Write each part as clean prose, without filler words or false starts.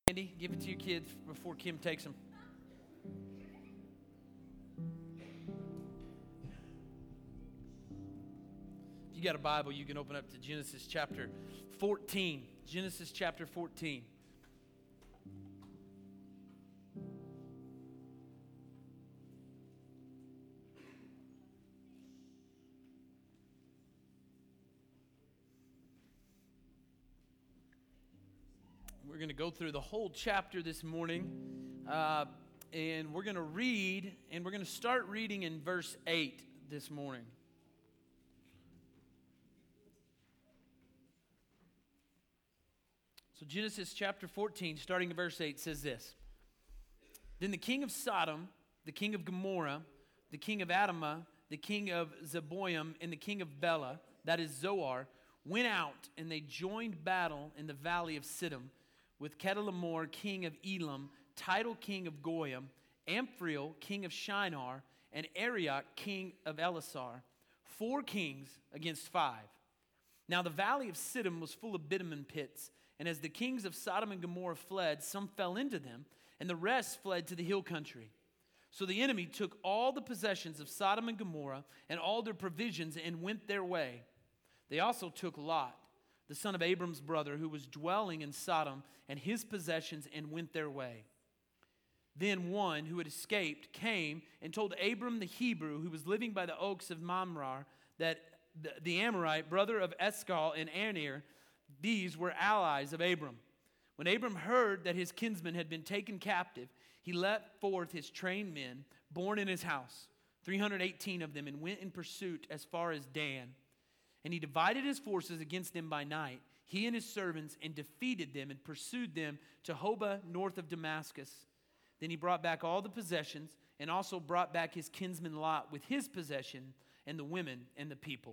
Andy, give it to your kids before Kim takes them. If you got a Bible, you can open up to Genesis chapter 14. Genesis chapter 14. We're going to go through the whole chapter this morning, and we're going to read, and we're going to start reading in verse 8 this morning. So Genesis chapter 14, starting in verse 8, says this. Then the king of Sodom, the king of Gomorrah, the king of Admah, the king of Zeboim, and the king of Bela, that is Zoar, went out, and they joined battle in the valley of Siddim, with Chedorlaomer, king of Elam, Tidal, king of Goyim, Amphriel, king of Shinar, and Arioch, king of Elasar, 4 kings against 5. Now the valley of Siddim was full of bitumen pits, and as the kings of Sodom and Gomorrah fled, some fell into them, and the rest fled to the hill country. So the enemy took all the possessions of Sodom and Gomorrah and all their provisions and went their way. They also took Lot, the son of Abram's brother, who was dwelling in Sodom, and his possessions, and went their way. Then one who had escaped came and told Abram the Hebrew, who was living by the oaks of Mamre, that the Amorite, brother of Eshcol and Aner, these were allies of Abram. When Abram heard that his kinsman had been taken captive, he let forth his trained men, born in his house, 318 of them, and went in pursuit as far as Dan. And he divided his forces against them by night, he and his servants, and defeated them and pursued them to Hobah north of Damascus. Then he brought back all the possessions and also brought back his kinsman Lot with his possession and the women and the people.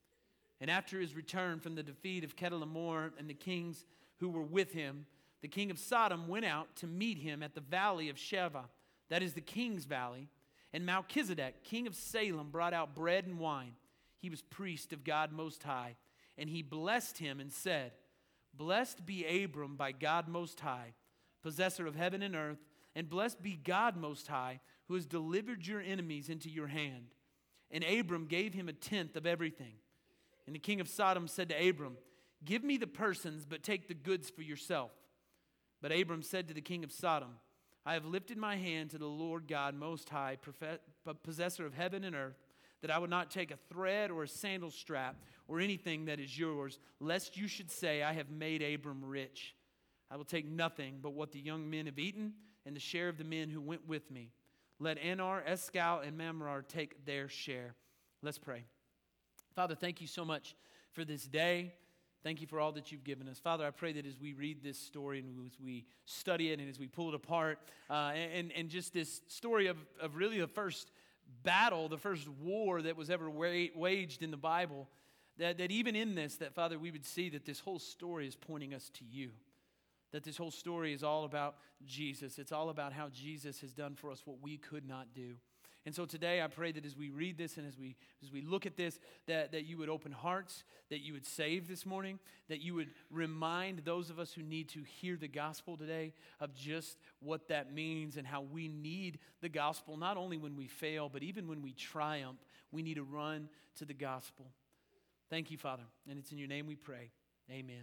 And after his return from the defeat of Chedorlaomer and the kings who were with him, the king of Sodom went out to meet him at the valley of Sheva, that is the king's valley. And Melchizedek, king of Salem, brought out bread and wine. He was priest of God Most High. And he blessed him and said, Blessed be Abram by God Most High, possessor of heaven and earth, and blessed be God Most High, who has delivered your enemies into your hand. And Abram gave him 1/10 of everything. And the king of Sodom said to Abram, Give me the persons, but take the goods for yourself. But Abram said to the king of Sodom, I have lifted my hand to the Lord God Most High, possessor of heaven and earth, that I would not take a thread or a sandal strap or anything that is yours, lest you should say, I have made Abram rich. I will take nothing but what the young men have eaten and the share of the men who went with me. Let Anar, Eshcol, and Mamre take their share. Let's pray. Father, thank you so much for this day. Thank you for all that you've given us. Father, I pray that as we read this story and as we study it and as we pull it apart, and just this story of really the first battle, the first war that was ever waged in the Bible, that even in this, that Father, we would see that this whole story is pointing us to you. That this whole story is all about Jesus. It's all about how Jesus has done for us what we could not do. And so today I pray that as we read this and as we look at this, that you would open hearts, that you would save this morning, that you would remind those of us who need to hear the gospel today of just what that means and how we need the gospel, not only when we fail, but even when we triumph, we need to run to the gospel. Thank you, Father, and it's in your name we pray. Amen.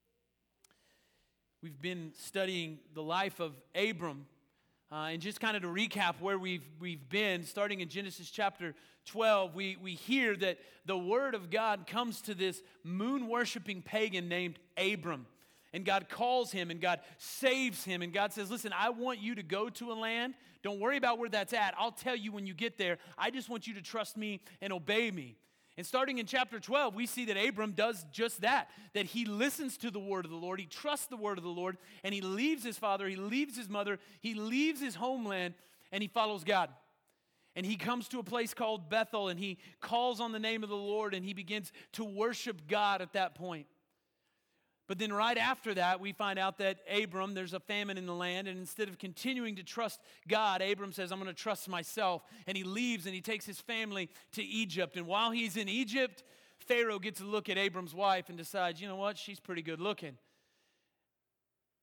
We've been studying the life of Abram. And just kind of to recap where we've been, starting in Genesis chapter 12, we hear that the word of God comes to this moon-worshiping pagan named Abram. And God calls him and God saves him. And God says, listen, I want you to go to a land. Don't worry about where that's at. I'll tell you when you get there. I just want you to trust me and obey me. And starting in chapter 12, we see that Abram does just that he listens to the word of the Lord, he trusts the word of the Lord, and he leaves his father, he leaves his mother, he leaves his homeland, and he follows God. And he comes to a place called Bethel, and he calls on the name of the Lord, and he begins to worship God at that point. But then right after that, we find out that Abram, there's a famine in the land, and instead of continuing to trust God, Abram says, I'm going to trust myself. And he leaves and he takes his family to Egypt. And while he's in Egypt, Pharaoh gets a look at Abram's wife and decides, you know what, she's pretty good looking.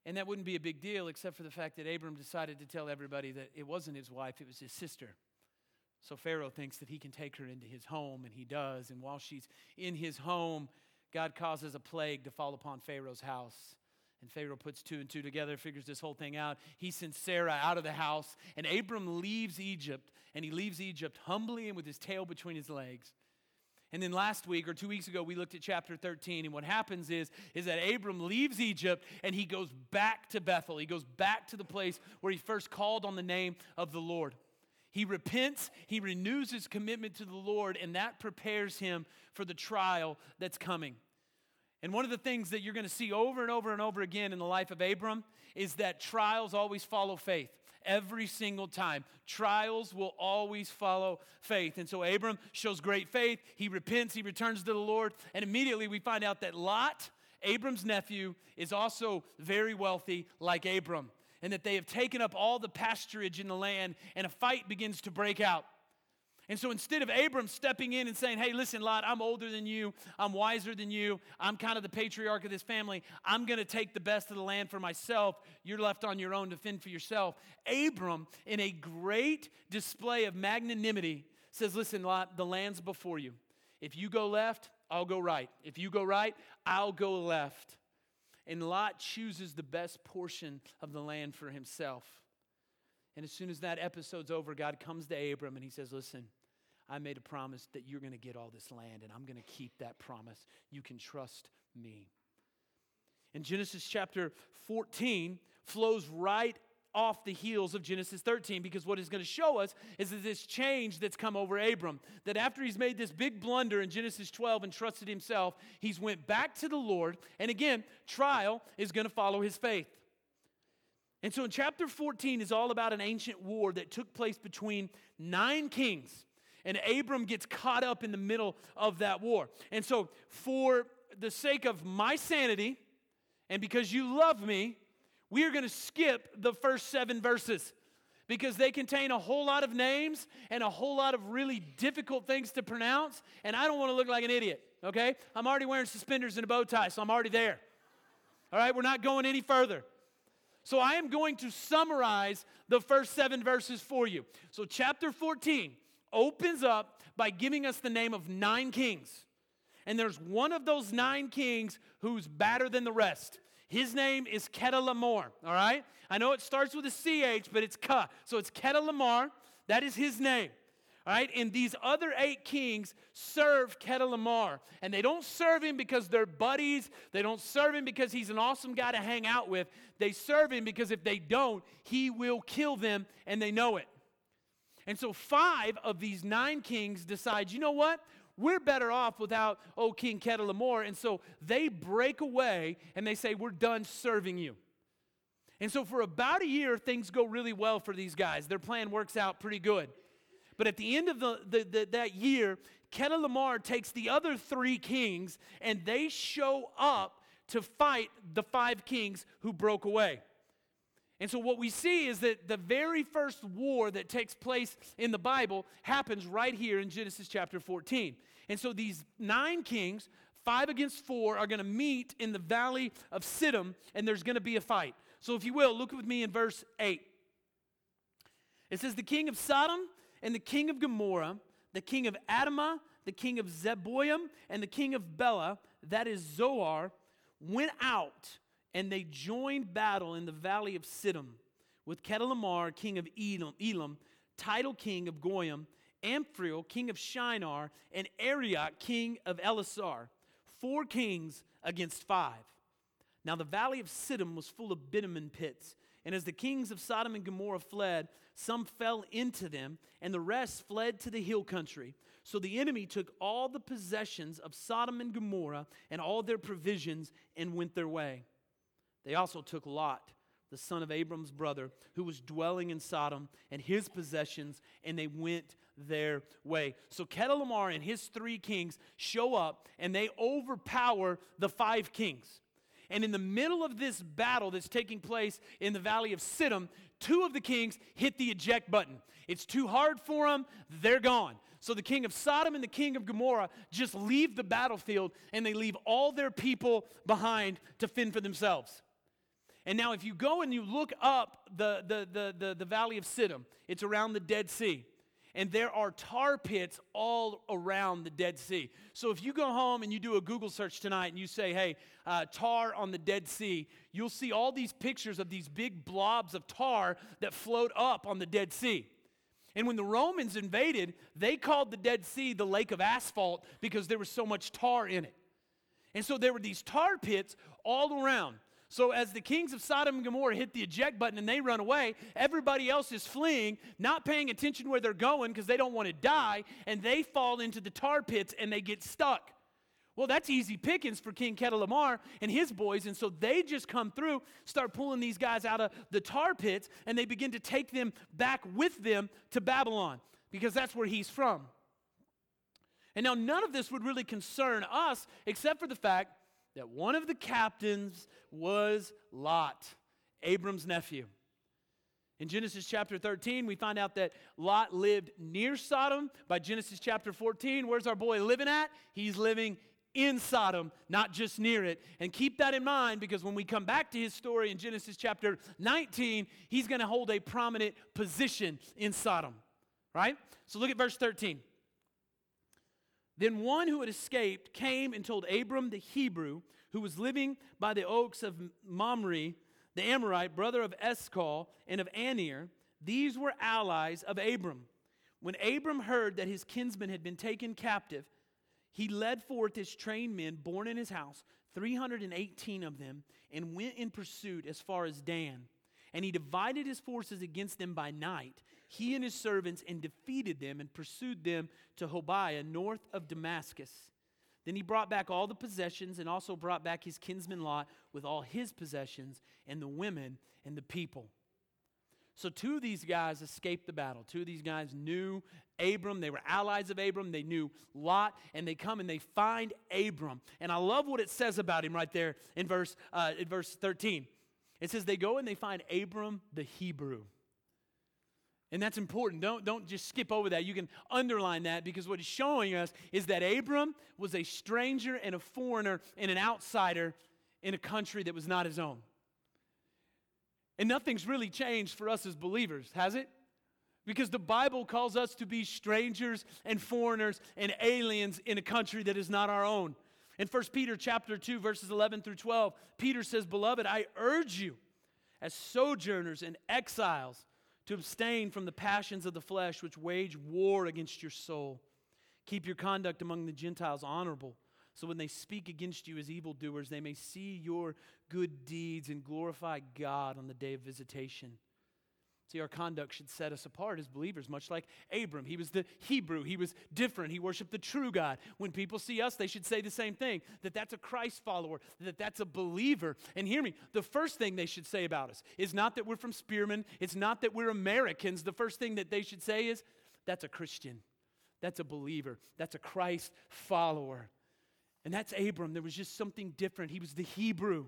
And that wouldn't be a big deal except for the fact that Abram decided to tell everybody that it wasn't his wife, it was his sister. So Pharaoh thinks that he can take her into his home, and he does. And while she's in his home, God causes a plague to fall upon Pharaoh's house. And Pharaoh puts two and two together, figures this whole thing out. He sends Sarah out of the house, and Abram leaves Egypt, and he leaves Egypt humbly and with his tail between his legs. And then last week or 2 weeks ago, we looked at chapter 13, and what happens is that Abram leaves Egypt, and he goes back to Bethel. He goes back to the place where he first called on the name of the Lord. He repents, he renews his commitment to the Lord, and that prepares him for the trial that's coming. And one of the things that you're going to see over and over and over again in the life of Abram is that trials always follow faith. Every single time. Trials will always follow faith. And so Abram shows great faith. He repents. He returns to the Lord. And immediately we find out that Lot, Abram's nephew, is also very wealthy like Abram. And that they have taken up all the pasturage in the land, and a fight begins to break out. And so instead of Abram stepping in and saying, hey, listen, Lot, I'm older than you. I'm wiser than you. I'm kind of the patriarch of this family. I'm going to take the best of the land for myself. You're left on your own to fend for yourself. Abram, in a great display of magnanimity, says, listen, Lot, the land's before you. If you go left, I'll go right. If you go right, I'll go left. And Lot chooses the best portion of the land for himself. And as soon as that episode's over, God comes to Abram and he says, listen, I made a promise that you're going to get all this land, and I'm going to keep that promise. You can trust me. And Genesis chapter 14 flows right off the heels of Genesis 13, because what it's going to show us is that this change that's come over Abram, that after he's made this big blunder in Genesis 12 and trusted himself, he's went back to the Lord, and again, trial is going to follow his faith. And so in chapter 14 is all about an ancient war that took place between 9 kings. And Abram gets caught up in the middle of that war. And so for the sake of my sanity, and because you love me, we are going to skip the first 7 verses, because they contain a whole lot of names and a whole lot of really difficult things to pronounce, and I don't want to look like an idiot, okay? I'm already wearing suspenders and a bow tie, so I'm already there. All right, we're not going any further. So I am going to summarize the first 7 verses for you. So chapter 14 opens up by giving us the name of 9 kings. And there's one of those 9 kings who's badder than the rest. His name is Chedorlaomer, all right? I know it starts with a CH, but it's Ka. So it's Chedorlaomer. That is his name, all right? And these other 8 kings serve Chedorlaomer. And they don't serve him because they're buddies. They don't serve him because he's an awesome guy to hang out with. They serve him because if they don't, he will kill them, and they know it. And so 5 of these 9 kings decide, you know what? We're better off without, King Chedorlaomer. And so they break away and they say, we're done serving you. And so for about a year, things go really well for these guys. Their plan works out pretty good. But at the end of that year, Chedorlaomer takes the other 3 kings and they show up to fight the 5 kings who broke away. And so what we see is that the very first war that takes place in the Bible happens right here in Genesis chapter 14. And so these 9 kings, 5 against 4, are going to meet in the valley of Siddim, and there's going to be a fight. So if you will, look with me in verse 8. It says, the king of Sodom and the king of Gomorrah, the king of Admah, the king of Zeboim, and the king of Bela, that is Zoar, went out, and they joined battle in the valley of Siddim with Chedorlaomer, king of Elam, Tidal, king of Goyim, Amphriel, king of Shinar, and Arioch, king of Elasar. 4 kings against 5. Now the valley of Siddim was full of bitumen pits, and as the kings of Sodom and Gomorrah fled, some fell into them, and the rest fled to the hill country. So the enemy took all the possessions of Sodom and Gomorrah and all their provisions and went their way. They also took Lot, the son of Abram's brother, who was dwelling in Sodom, and his possessions, and they went their way. So Chedorlaomer and his 3 kings show up, and they overpower the 5 kings. And in the middle of this battle that's taking place in the valley of Siddim, 2 of the kings hit the eject button. It's too hard for them. They're gone. So the king of Sodom and the king of Gomorrah just leave the battlefield, and they leave all their people behind to fend for themselves. And now if you go and you look up the Valley of Siddim, it's around the Dead Sea. And there are tar pits all around the Dead Sea. So if you go home and you do a Google search tonight and you say, hey, tar on the Dead Sea, you'll see all these pictures of these big blobs of tar that float up on the Dead Sea. And when the Romans invaded, they called the Dead Sea the Lake of Asphalt because there was so much tar in it. And so there were these tar pits all around. So as the kings of Sodom and Gomorrah hit the eject button and they run away, everybody else is fleeing, not paying attention where they're going because they don't want to die, and they fall into the tar pits and they get stuck. Well, that's easy pickings for King Chedorlaomer and his boys, and so they just come through, start pulling these guys out of the tar pits, and they begin to take them back with them to Babylon because that's where he's from. And now none of this would really concern us except for the fact that one of the captains was Lot, Abram's nephew. In Genesis chapter 13, we find out that Lot lived near Sodom. By Genesis chapter 14, where's our boy living at? He's living in Sodom, not just near it. And keep that in mind because when we come back to his story in Genesis chapter 19, he's going to hold a prominent position in Sodom, right? So look at verse 13. Then one who had escaped came and told Abram the Hebrew, who was living by the oaks of Mamre, the Amorite, brother of Eshcol and of Aner. These were allies of Abram. When Abram heard that his kinsman had been taken captive, he led forth his trained men born in his house, 318 of them, and went in pursuit as far as Dan. And he divided his forces against them by night, he and his servants, and defeated them and pursued them to Hobiah, north of Damascus. Then he brought back all the possessions and also brought back his kinsman Lot with all his possessions and the women and the people. So two of these guys escaped the battle. Two of these guys knew Abram. They were allies of Abram. They knew Lot, and they come and they find Abram. And I love what it says about him right there in verse 13. It says they go and they find Abram the Hebrew. And that's important. Don't just skip over that. You can underline that because what it's showing us is that Abram was a stranger and a foreigner and an outsider in a country that was not his own. And nothing's really changed for us as believers, has it? Because the Bible calls us to be strangers and foreigners and aliens in a country that is not our own. In 1 Peter chapter 2, verses 11 through 12, Peter says, "Beloved, I urge you as sojourners and exiles to abstain from the passions of the flesh which wage war against your soul. Keep your conduct among the Gentiles honorable, so when they speak against you as evildoers, they may see your good deeds and glorify God on the day of visitation." See, our conduct should set us apart as believers, much like Abram. He was the Hebrew. He was different. He worshiped the true God. When people see us, they should say the same thing, that that's a Christ follower, that that's a believer. And hear me, the first thing they should say about us is not that we're from Spearman. It's not that we're Americans. The first thing that they should say is, that's a Christian. That's a believer. That's a Christ follower. And that's Abram. There was just something different. He was the Hebrew.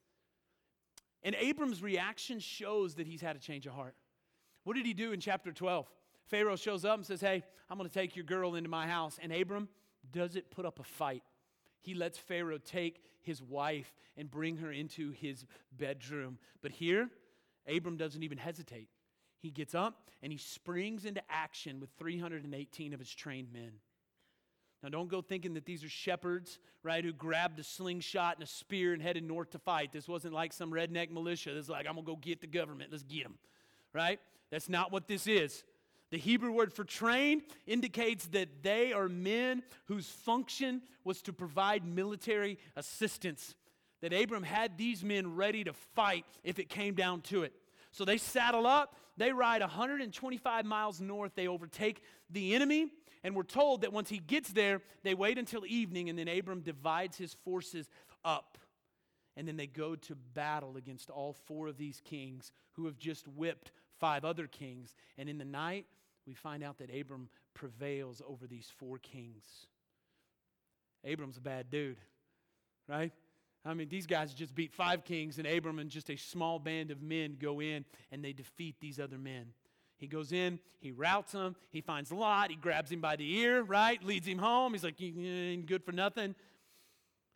And Abram's reaction shows that he's had a change of heart. What did he do in chapter 12? Pharaoh shows up and says, "Hey, I'm going to take your girl into my house." And Abram doesn't put up a fight. He lets Pharaoh take his wife and bring her into his bedroom. But here, Abram doesn't even hesitate. He gets up and he springs into action with 318 of his trained men. Now, don't go thinking that these are shepherds, right, who grabbed a slingshot and a spear and headed north to fight. This wasn't like some redneck militia. This is like, I'm going to go get the government. Let's get them, right? That's not what this is. The Hebrew word for trained indicates that they are men whose function was to provide military assistance. That Abram had these men ready to fight if it came down to it. So they saddle up, they ride 125 miles north, they overtake the enemy, and we're told that once he gets there, they wait until evening, and then Abram divides his forces up. And then they go to battle against all four of these kings who have just whipped 5 other kings. And in the night, we find out that Abram prevails over these 4 kings. Abram's a bad dude, right? I mean, these guys just beat 5 kings, and Abram and just a small band of men go in, and they defeat these other men. He goes in, he routs them, he finds Lot, he grabs him by the ear, right? Leads him home. He's like, "You ain't good for nothing."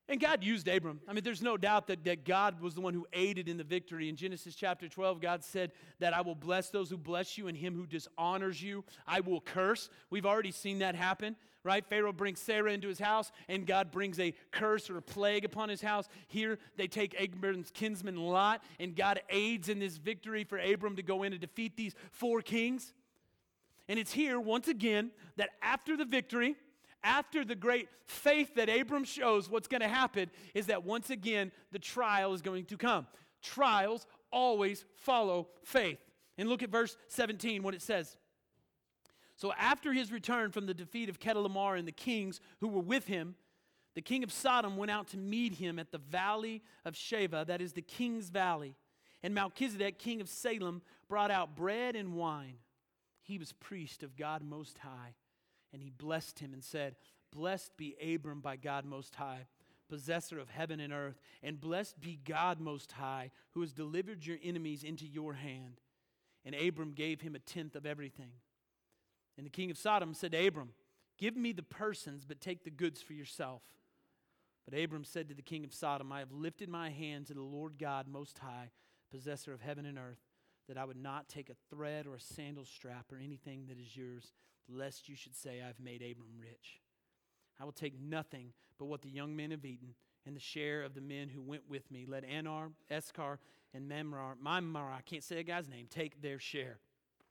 And God used Abram. I mean, there's no doubt that God was the one who aided in the victory. In Genesis chapter 12, God said that I will bless those who bless you, and him who dishonors you, I will curse. We've already seen that happen, right? Pharaoh brings Sarah into his house, and God brings a curse or a plague upon his house. Here, they take Abram's kinsman Lot, and God aids in this victory for Abram to go in and defeat these 4 kings. And it's here, once again, that after the victory, after the great faith that Abram shows, what's going to happen is that once again, the trial is going to come. Trials always follow faith. And look at verse 17, what it says. So after his return from the defeat of Chedorlaomer and the kings who were with him, the king of Sodom went out to meet him at the valley of Sheva, that is the king's valley. And Melchizedek, king of Salem, brought out bread and wine. He was priest of God Most High. And he blessed him and said, Blessed be Abram by God Most High, possessor of heaven and earth, and blessed be God Most High, who has delivered your enemies into your hand. And Abram gave him 1/10 of everything. And the king of Sodom said to Abram, Give me the persons, but take the goods for yourself. But Abram said to the king of Sodom, I have lifted my hand to the Lord God Most High, possessor of heaven and earth, that I would not take a thread or a sandal strap or anything that is yours, lest you should say, I've made Abram rich. I will take nothing but what the young men have eaten, and the share of the men who went with me. Let Anar, Eskar, and Mamre, I can't say a guy's name, take their share.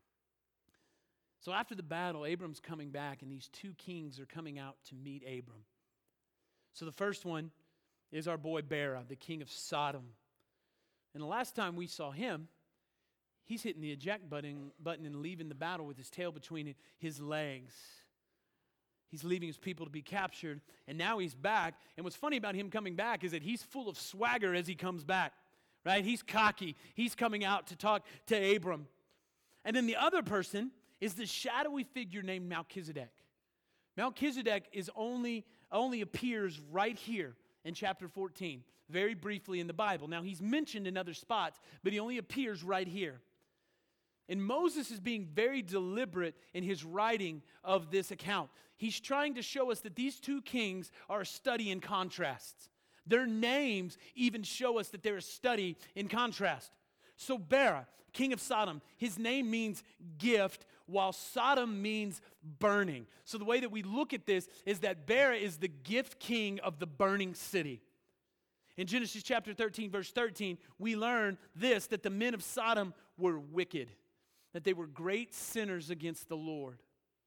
So after the battle, Abram's coming back, and these 2 kings are coming out to meet Abram. So the first one is our boy Bera, the king of Sodom. And the last time we saw him, he's hitting the eject button and leaving the battle with his tail between his legs. He's leaving his people to be captured, and now he's back. And what's funny about him coming back is that he's full of swagger as he comes back, right? He's cocky. He's coming out to talk to Abram. And then the other person is the shadowy figure named Melchizedek. Melchizedek only appears right here in chapter 14, very briefly in the Bible. Now, he's mentioned in other spots, but he only appears right here. And Moses is being very deliberate in his writing of this account. He's trying to show us that these 2 kings are a study in contrasts. Their names even show us that they're a study in contrast. So Bera, king of Sodom, his name means gift, while Sodom means burning. So the way that we look at this is that Bera is the gift king of the burning city. In Genesis chapter 13, verse 13, we learn this, that the men of Sodom were wicked, that they were great sinners against the Lord.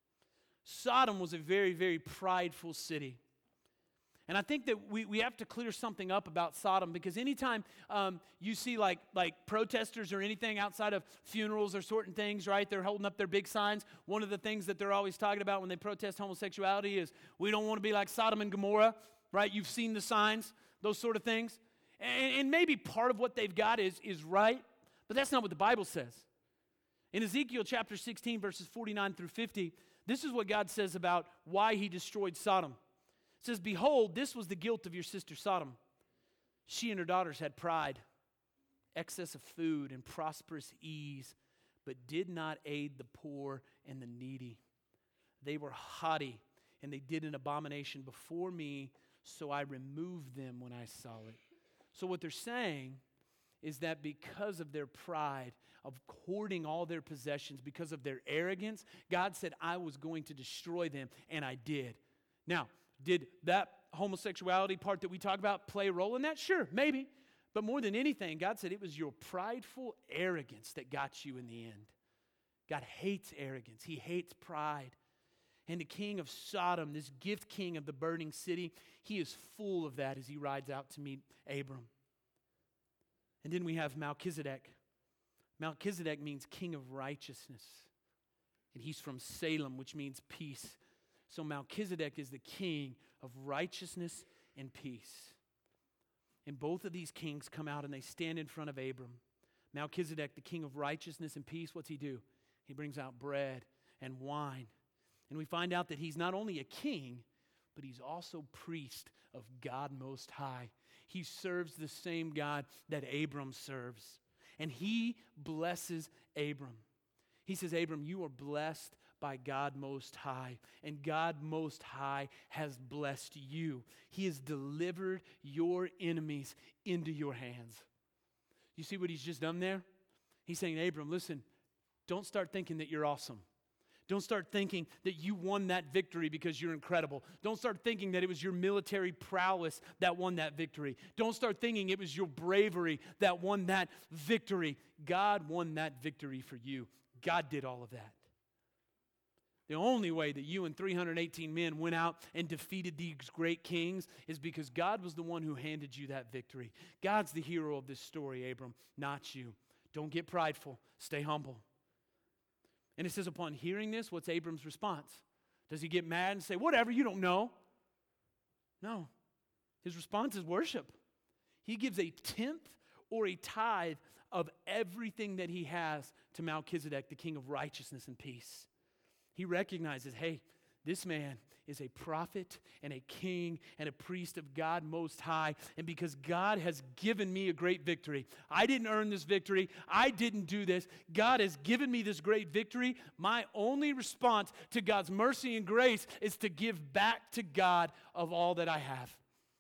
Sodom was a very, very prideful city. And I think that we have to clear something up about Sodom, because anytime you see like protesters or anything outside of funerals or certain things, right, they're holding up their big signs. One of the things that they're always talking about when they protest homosexuality is, we don't want to be like Sodom and Gomorrah, right? You've seen the signs, those sort of things. And maybe part of what they've got is right, but that's not what the Bible says. In Ezekiel chapter 16, verses 49 through 50, this is what God says about why he destroyed Sodom. It says, Behold, this was the guilt of your sister Sodom. She and her daughters had pride, excess of food, and prosperous ease, but did not aid the poor and the needy. They were haughty, and they did an abomination before me, so I removed them when I saw it. So what they're saying is that because of their pride, of hoarding all their possessions, because of their arrogance, God said I was going to destroy them, and I did. Now, did that homosexuality part that we talk about play a role in that? Sure, maybe. But more than anything, God said it was your prideful arrogance that got you in the end. God hates arrogance. He hates pride. And the king of Sodom, this gift king of the burning city, he is full of that as he rides out to meet Abram. And then we have Melchizedek. Melchizedek means king of righteousness. And he's from Salem, which means peace. So Melchizedek is the king of righteousness and peace. And both of these kings come out and they stand in front of Abram. Melchizedek, the king of righteousness and peace, what's he do? He brings out bread and wine. And we find out that he's not only a king, but he's also priest of God Most High. He serves the same God that Abram serves. And he blesses Abram. He says, Abram, you are blessed by God Most High, and God Most High has blessed you. He has delivered your enemies into your hands. You see what he's just done there? He's saying, Abram, listen, don't start thinking that you're awesome. Don't start thinking that you won that victory because you're incredible. Don't start thinking that it was your military prowess that won that victory. Don't start thinking it was your bravery that won that victory. God won that victory for you. God did all of that. The only way that you and 318 men went out and defeated these great kings is because God was the one who handed you that victory. God's the hero of this story, Abram, not you. Don't get prideful. Stay humble. And it says, upon hearing this, what's Abram's response? Does he get mad and say, whatever, you don't know? No. His response is worship. He gives a tenth or a tithe of everything that he has to Melchizedek, the king of righteousness and peace. He recognizes, hey, this man is a prophet and a king and a priest of God Most High. And because God has given me a great victory, I didn't earn this victory. I didn't do this. God has given me this great victory. My only response to God's mercy and grace is to give back to God of all that I have.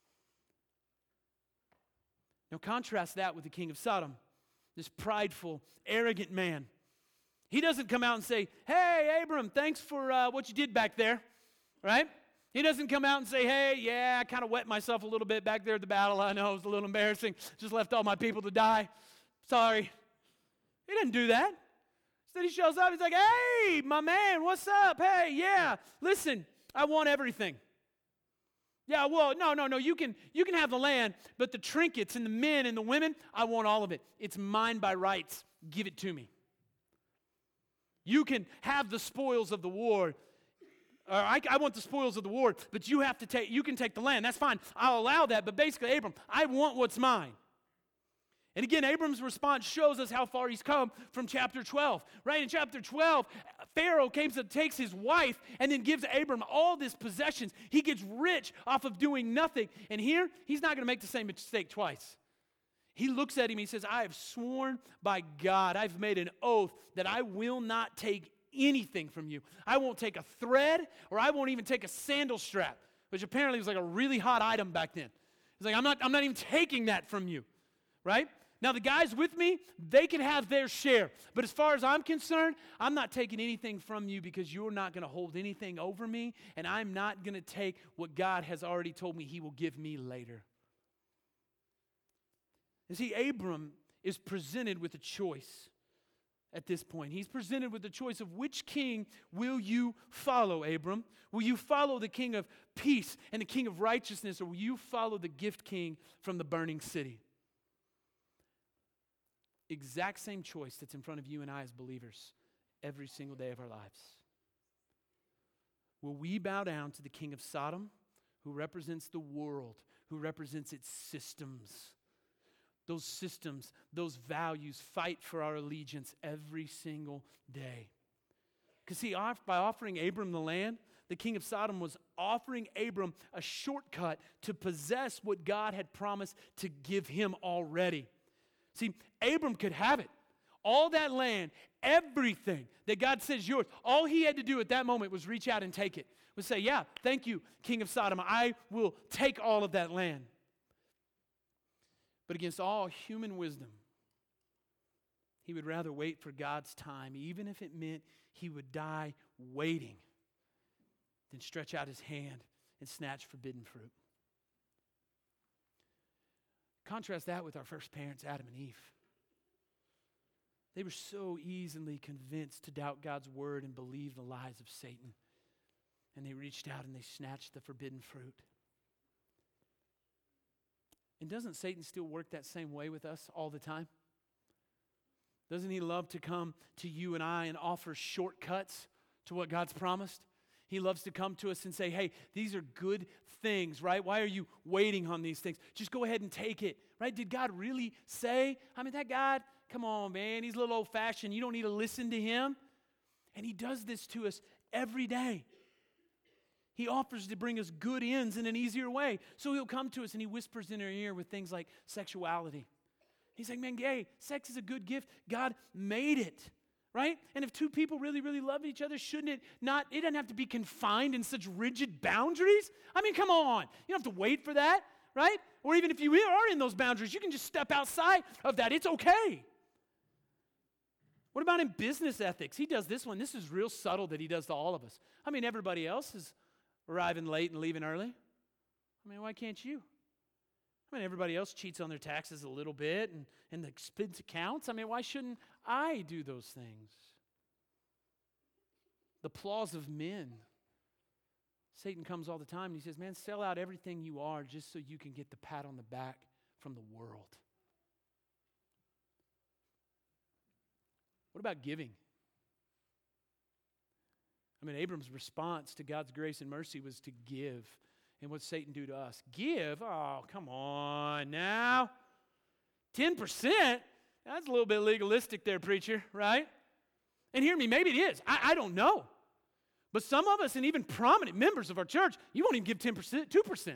Now contrast that with the king of Sodom, this prideful, arrogant man. He doesn't come out and say, hey, Abram, thanks for what you did back there, right? He doesn't come out and say, hey, yeah, I kind of wet myself a little bit back there at the battle. I know it was a little embarrassing. Just left all my people to die. Sorry. He didn't do that. Instead, he shows up. He's like, hey, my man, what's up? Hey, yeah, listen, I want everything. Yeah, well, no, you can have the land, but the trinkets and the men and the women, I want all of it. It's mine by rights. Give it to me. You can have the spoils of the war. I want the spoils of the war, but you can take the land. That's fine. I'll allow that. But basically, Abram, I want what's mine. And again, Abram's response shows us how far he's come from chapter 12. Right in chapter 12, Pharaoh takes his wife and then gives Abram all these possessions. He gets rich off of doing nothing. And here, he's not going to make the same mistake twice. He looks at him, he says, I have sworn by God, I've made an oath that I will not take anything from you. I won't take a thread, or I won't even take a sandal strap, which apparently was like a really hot item back then. He's like, I'm not even taking that from you, right? Now the guys with me, they can have their share. But as far as I'm concerned, I'm not taking anything from you because you're not going to hold anything over me, and I'm not going to take what God has already told me he will give me later. You see, Abram is presented with a choice at this point. He's presented with the choice of which king will you follow, Abram? Will you follow the king of peace and the king of righteousness, or will you follow the gift king from the burning city? Exact same choice that's in front of you and I as believers every single day of our lives. Will we bow down to the king of Sodom, who represents the world, who represents its systems? Those systems, those values fight for our allegiance every single day. Because see, by offering Abram the land, the king of Sodom was offering Abram a shortcut to possess what God had promised to give him already. See, Abram could have it. All that land, everything that God says yours, all he had to do at that moment was reach out and take it. Was say, yeah, thank you, king of Sodom. I will take all of that land. But against all human wisdom, he would rather wait for God's time, even if it meant he would die waiting, than stretch out his hand and snatch forbidden fruit. Contrast that with our first parents, Adam and Eve. They were so easily convinced to doubt God's word and believe the lies of Satan. And they reached out and they snatched the forbidden fruit. And doesn't Satan still work that same way with us all the time? Doesn't he love to come to you and I and offer shortcuts to what God's promised? He loves to come to us and say, hey, these are good things, right? Why are you waiting on these things? Just go ahead and take it, right? Did God really say? I mean, that God, come on, man, he's a little old-fashioned. You don't need to listen to him. And he does this to us every day. He offers to bring us good ends in an easier way. So he'll come to us and he whispers in our ear with things like sexuality. He's like, man, hey, sex is a good gift. God made it. right? And if two people really, really love each other, it doesn't have to be confined in such rigid boundaries? I mean, come on. You don't have to wait for that, right? Or even if you are in those boundaries, you can just step outside of that. It's okay. What about in business ethics? He does this one. This is real subtle that he does to all of us. I mean, everybody else is arriving late and leaving early. I mean, why can't you? I mean, everybody else cheats on their taxes a little bit and the expense accounts. I mean, why shouldn't I do those things? The applause of men. Satan comes all the time and he says, man, sell out everything you are just so you can get the pat on the back from the world. What about giving? I mean, Abram's response to God's grace and mercy was to give. And what's Satan do to us? Give? Oh, come on now. 10%? That's a little bit legalistic there, preacher, right? And hear me, maybe it is. I don't know. But some of us, and even prominent members of our church, you won't even give 10%, 2%.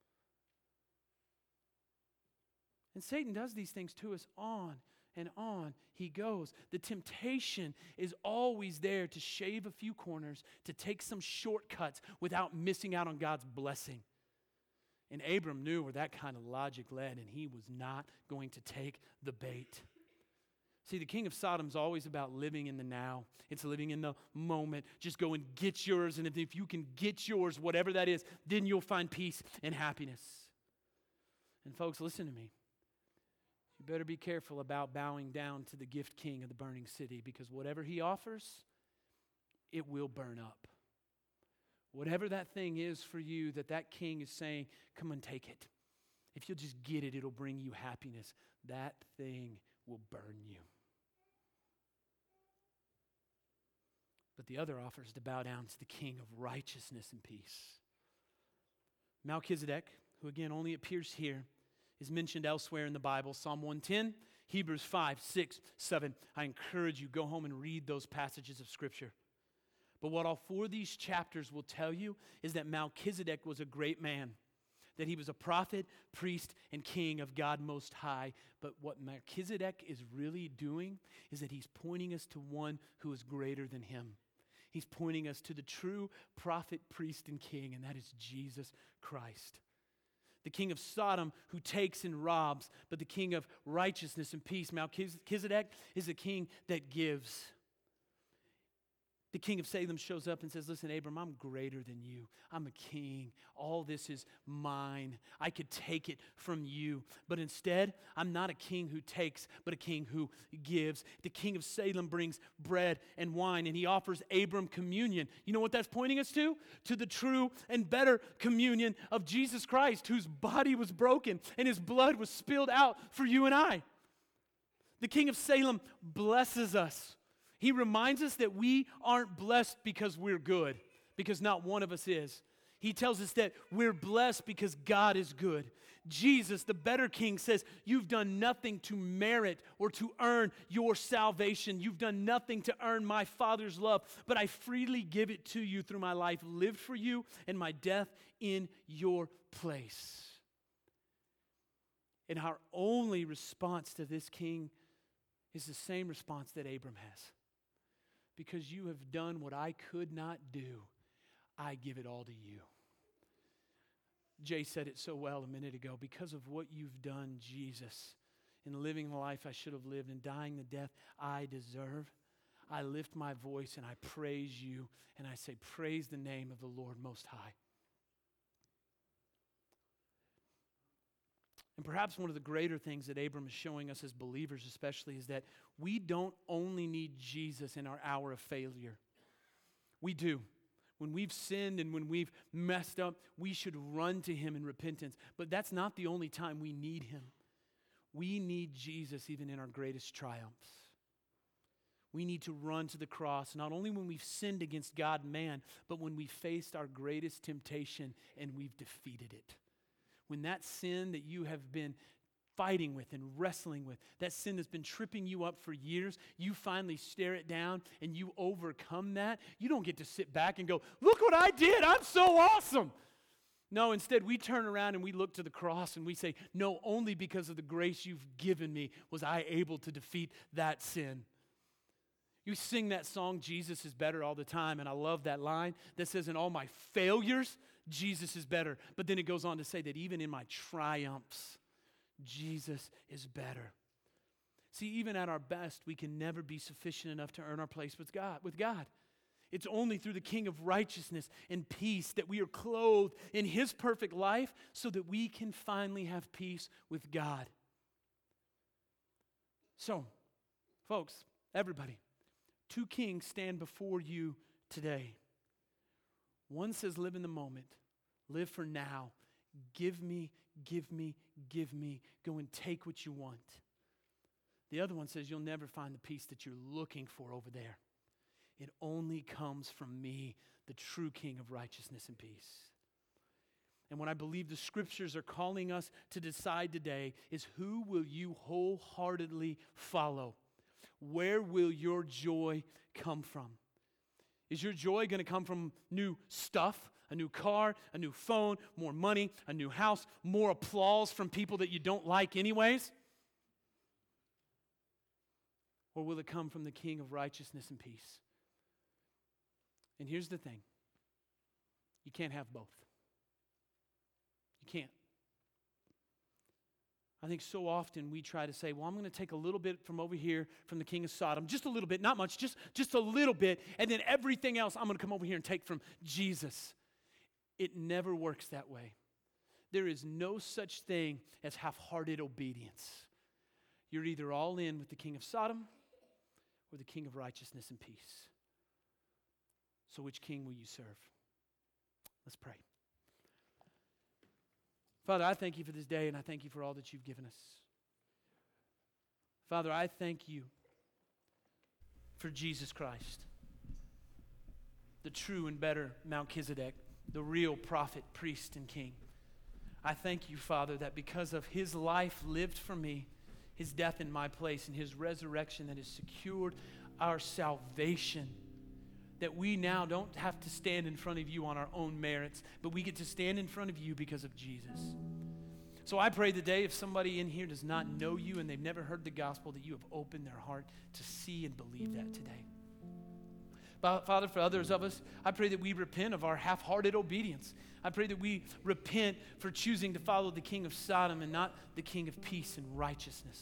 And Satan does these things to us on and on he goes. The temptation is always there to shave a few corners, to take some shortcuts without missing out on God's blessing. And Abram knew where that kind of logic led, and he was not going to take the bait. See, the king of Sodom's always about living in the now. It's living in the moment. Just go and get yours, and if you can get yours, whatever that is, then you'll find peace and happiness. And folks, listen to me. You better be careful about bowing down to the gift king of the burning city, because whatever he offers, it will burn up. Whatever that thing is for you that king is saying, come and take it. If you'll just get it, it'll bring you happiness. That thing will burn you. But the other offer is to bow down to the king of righteousness and peace. Melchizedek, who again only appears here, is mentioned elsewhere in the Bible. Psalm 110, Hebrews 5, 6, 7. I encourage you, go home and read those passages of Scripture. But what all four of these chapters will tell you is that Melchizedek was a great man, that he was a prophet, priest, and king of God Most High. But what Melchizedek is really doing is that he's pointing us to one who is greater than him. He's pointing us to the true prophet, priest, and king, and that is Jesus Christ. The king of Sodom who takes and robs, but the king of righteousness and peace, Melchizedek, is the king that gives. The king of Salem shows up and says, listen, Abram, I'm greater than you. I'm a king. All this is mine. I could take it from you. But instead, I'm not a king who takes, but a king who gives. The king of Salem brings bread and wine, and he offers Abram communion. You know what that's pointing us to? To the true and better communion of Jesus Christ, whose body was broken and his blood was spilled out for you and I. The king of Salem blesses us. He reminds us that we aren't blessed because we're good, because not one of us is. He tells us that we're blessed because God is good. Jesus, the better king, says, you've done nothing to merit or to earn your salvation. You've done nothing to earn my Father's love, but I freely give it to you through my life lived for you and my death in your place. And our only response to this king is the same response that Abram has. Because you have done what I could not do, I give it all to you. Jay said it so well a minute ago. Because of what you've done, Jesus, in living the life I should have lived and dying the death I deserve, I lift my voice and I praise you and I say, praise the name of the Lord Most High. And perhaps one of the greater things that Abram is showing us as believers especially is that we don't only need Jesus in our hour of failure. We do. When we've sinned and when we've messed up, we should run to him in repentance. But that's not the only time we need him. We need Jesus even in our greatest triumphs. We need to run to the cross, not only when we've sinned against God and man, but when we faced our greatest temptation and we've defeated it. When that sin that you have been fighting with and wrestling with, that sin that's been tripping you up for years, you finally stare it down and you overcome that, you don't get to sit back and go, look what I did, I'm so awesome. No, instead we turn around and we look to the cross and we say, no, only because of the grace you've given me was I able to defeat that sin. You sing that song, Jesus is better, all the time, and I love that line that says, in all my failures, Jesus is better. But then it goes on to say that even in my triumphs, Jesus is better. See, even at our best, we can never be sufficient enough to earn our place with God. It's only through the King of righteousness and peace that we are clothed in His perfect life so that we can finally have peace with God. So, folks, everybody, 2 kings stand before you today. One says, live in the moment, live for now, give me, give me, give me, go and take what you want. The other one says, you'll never find the peace that you're looking for over there. It only comes from me, the true King of righteousness and peace. And what I believe the Scriptures are calling us to decide today is, who will you wholeheartedly follow? Where will your joy come from? Is your joy going to come from new stuff, a new car, a new phone, more money, a new house, more applause from people that you don't like anyways? Or will it come from the King of righteousness and peace? And here's the thing. You can't have both. You can't. I think so often we try to say, well, I'm going to take a little bit from over here from the king of Sodom, just a little bit, not much, just a little bit, and then everything else I'm going to come over here and take from Jesus. It never works that way. There is no such thing as half-hearted obedience. You're either all in with the king of Sodom or the king of righteousness and peace. So which king will you serve? Let's pray. Father, I thank you for this day, and I thank you for all that you've given us. Father, I thank you for Jesus Christ, the true and better Melchizedek, the real prophet, priest, and king. I thank you, Father, that because of his life lived for me, his death in my place, and his resurrection that has secured our salvation, that we now don't have to stand in front of you on our own merits, but we get to stand in front of you because of Jesus. So I pray today, if somebody in here does not know you and they've never heard the gospel, that you have opened their heart to see and believe that today. Father, for others of us, I pray that we repent of our half-hearted obedience. I pray that we repent for choosing to follow the king of Sodom and not the king of peace and righteousness.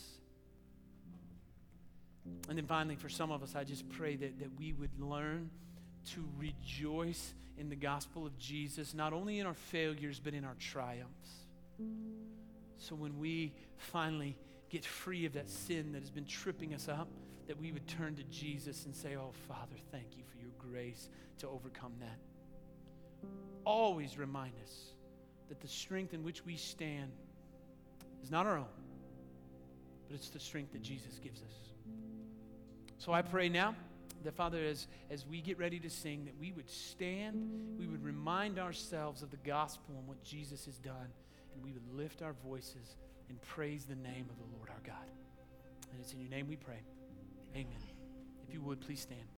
And then finally, for some of us, I just pray that we would learn to rejoice in the gospel of Jesus, not only in our failures, but in our triumphs. So when we finally get free of that sin that has been tripping us up, that we would turn to Jesus and say, oh, Father, thank you for your grace to overcome that. Always remind us that the strength in which we stand is not our own, but it's the strength that Jesus gives us. So I pray now that, Father, as we get ready to sing, that we would stand, we would remind ourselves of the gospel and what Jesus has done, and we would lift our voices and praise the name of the Lord our God. And it's in your name we pray. Amen. If you would, please stand.